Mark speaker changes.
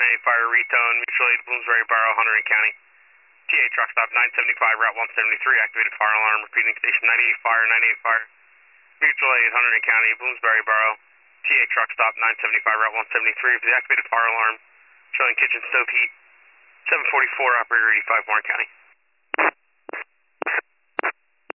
Speaker 1: fire retone, mutual aid, Bloomsbury Borough, Hunterdon County. TA truck stop 975, Route 173, activated fire alarm, repeating station 98 fire, 98 fire. Mutual aid, Hunterdon County, Bloomsbury Borough. TA truck stop 975, Route 173 for the activated fire alarm, showing kitchen stove heat. 744, operator 85, Warren County.